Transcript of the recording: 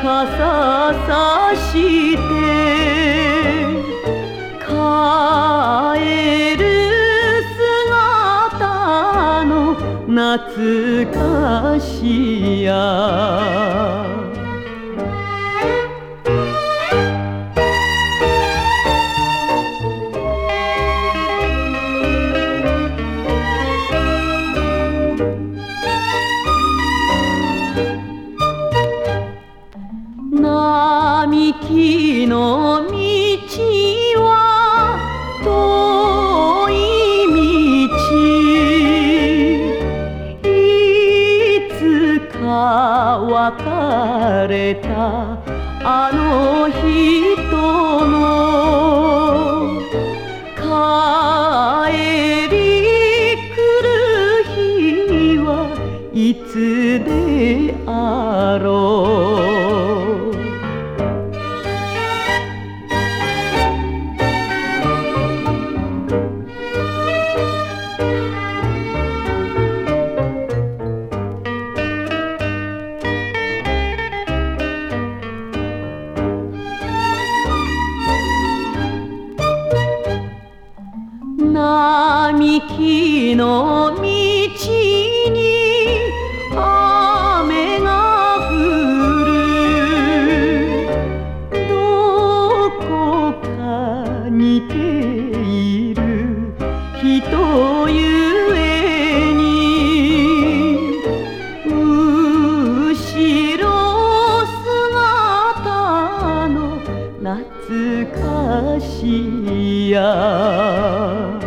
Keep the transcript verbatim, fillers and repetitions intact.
傘さして帰る姿の懐かしや並木の道は遠い道いつか別れたあの人の帰り来る日はいつであろう並木の道に雨が降るどこか似ている人ゆえに後ろ姿の懐かしや